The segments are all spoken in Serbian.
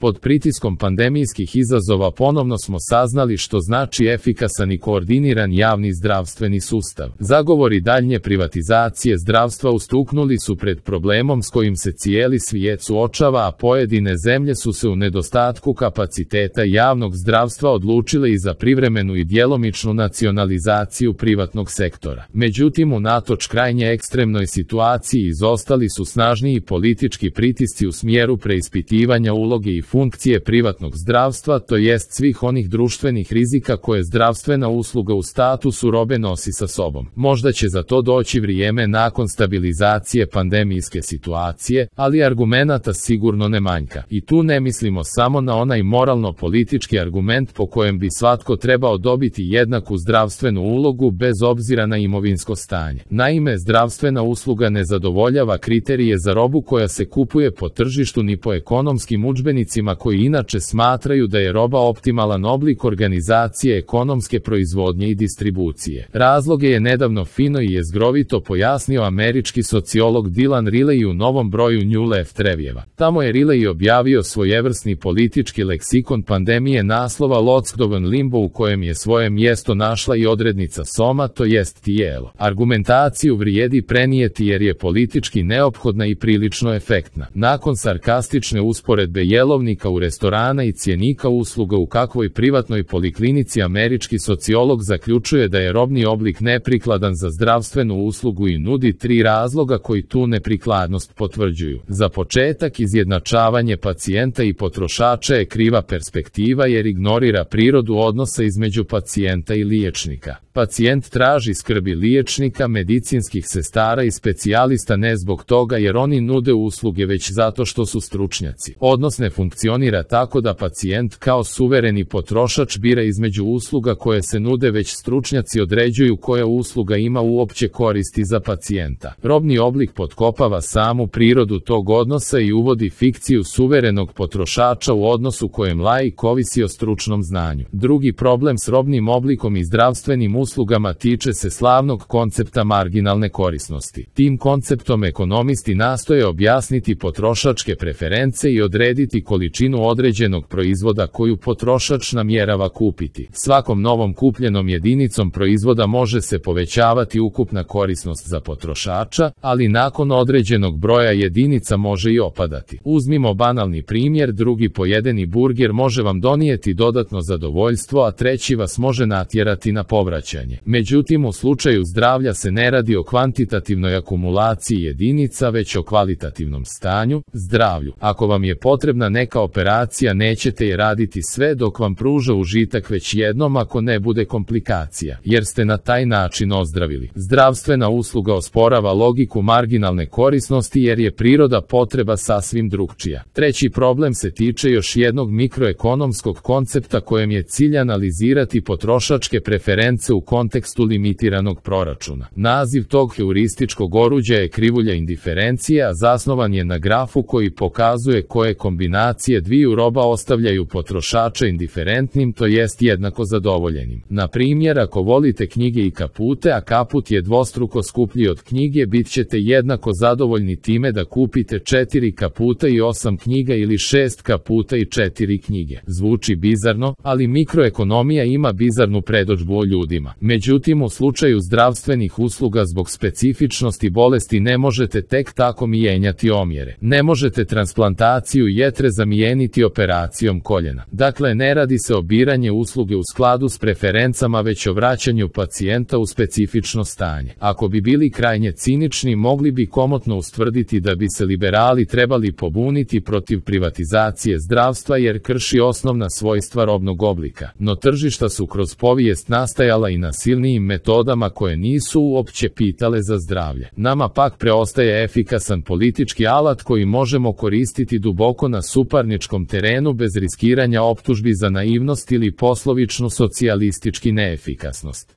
Pod pritiskom pandemijskih izazova ponovno smo saznali što znači efikasan i koordiniran javni zdravstveni sustav. Zagovori daljnje privatizacije zdravstva ustuknuli su pred problemom s kojim se cijeli svijet suočava, a pojedine zemlje su se u nedostatku kapaciteta javnog zdravstva odlučile i za privremenu i djelomičnu nacionalizaciju privatnog sektora. Međutim, unatoč krajnje ekstremnoj situaciji izostali su snažniji politički pritisci u smjeru preispitivanja uloge i funkcije privatnog zdravstva, to jest svih onih društvenih rizika koje zdravstvena usluga u statusu robe nosi sa sobom. Možda će za to doći vrijeme nakon stabilizacije pandemijske situacije, ali argumenata sigurno ne manjka. I tu ne mislimo samo na onaj moralno-politički argument po kojem bi svatko trebao dobiti jednaku zdravstvenu ulogu bez obzira na imovinsko stanje. Naime, zdravstvena usluga ne zadovoljava kriterije za robu koja se kupuje po tržištu ni po ekonomskim udžbenicima koji inače smatraju da je roba optimalan oblik organizacije ekonomske proizvodnje i distribucije. Razloge je nedavno fino i jezgrovito pojasnio američki sociolog Dylan Riley u novom broju New Left Review'a. Tamo je Riley objavio svojevrsni politički leksikon pandemije naslova Lockdown Limbo u kojem je svoje mjesto našla i odrednica soma, to jest tijelo. Argumentaciju vrijedi prenijeti jer je politički neophodna i prilično efektna. Nakon sarkastične usporedbe jelovnika u restorana i cjenika usluga u kakvoj privatnoj poliklinici, američki sociolog zaključuje da je robni oblik neprikladan za zdravstvenu uslugu i nudi 3 razloga koji tu neprikladnost potvrđuju. Za početak, izjednačavanje pacijenta i potrošača je kriva perspektiva jer ignorira prirodu odnosa između pacijenta i liječnika. Pacijent traži skrbi liječnika, medicinskih sestara i specijalista ne zbog toga jer oni nude usluge, već zato što su stručnjaci. Odnos ne funkcionira tako da pacijent kao suvereni potrošač bira između usluga koje se nude, već stručnjaci određuju koja usluga ima uopće koristi za pacijenta. Robni oblik potkopava samu prirodu tog odnosa i uvodi fikciju suverenog potrošača u odnosu kojem laik ovisi o stručnom znanju. Drugi problem s robnim oblikom i zdravstvenim uslugama tiče se slavnog koncepta marginalne korisnosti. Tim konceptom ekonomisti nastoje objasniti potrošačke preference i odrediti količinu određenog proizvoda koju potrošač namjerava kupiti. Svakom novom kupljenom jedinicom proizvoda može se povećavati ukupna korisnost za potrošača, ali nakon određenog broja jedinica može i opadati. Uzmimo banalni primjer, drugi pojedeni burger može vam donijeti dodatno zadovoljstvo, a treći vas može natjerati na povraćanje. Međutim, u slučaju zdravlja se ne radi o kvantitativnoj akumulaciji jedinica, već o kvalitativnom stanju, zdravlju. Ako vam je potrebna neka operacija, nećete je raditi sve dok vam pruža užitak, već jednom ako ne bude komplikacija, jer ste na taj način ozdravili. Zdravstvena usluga osporava logiku marginalne korisnosti jer je priroda potreba sasvim drukčija. Treći problem se tiče još jednog mikroekonomskog koncepta kojem je cilj analizirati potrošačke preference u kontekstu limitiranog proračuna. Naziv tog heurističkog oruđa je krivulja indiferencije, a zasnovan je na grafu koji pokazuje koje kombinacije dviju roba ostavljaju potrošača indiferentnim, to jest jednako zadovoljenim. Na primjer, ako volite knjige i kapute, a kaput je dvostruko skuplji od knjige, bit ćete jednako zadovoljni time da kupite 4 kaputa i 8 knjiga ili 6 kaputa i 4 knjige. Zvuči bizarno, ali mikroekonomija ima bizarnu predodžbu o ljudima. Međutim, u slučaju zdravstvenih usluga zbog specifičnosti bolesti ne možete tek tako mijenjati omjere. Ne možete transplantaciju jetre zamijeniti operacijom koljena. Dakle, ne radi se o biranje usluge u skladu s preferencama, već o vraćanju pacijenta u specifično stanje. Ako bi bili krajnje cinični, mogli bi komotno ustvrditi da bi se liberali trebali pobuniti protiv privatizacije zdravstva jer krši osnovna svojstva robnog oblika. No tržišta su kroz povijest nastajala i nasilnijim metodama koje nisu uopće pitale za zdravlje. Nama pak preostaje efikasan politički alat koji možemo koristiti duboko na suparničkom terenu bez riskiranja optužbi za naivnost ili poslovičnu socijalistički neefikasnost.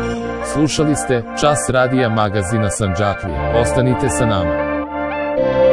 Slušali ste Čas radija magazina Sandžaklija. Ostanite sa nama.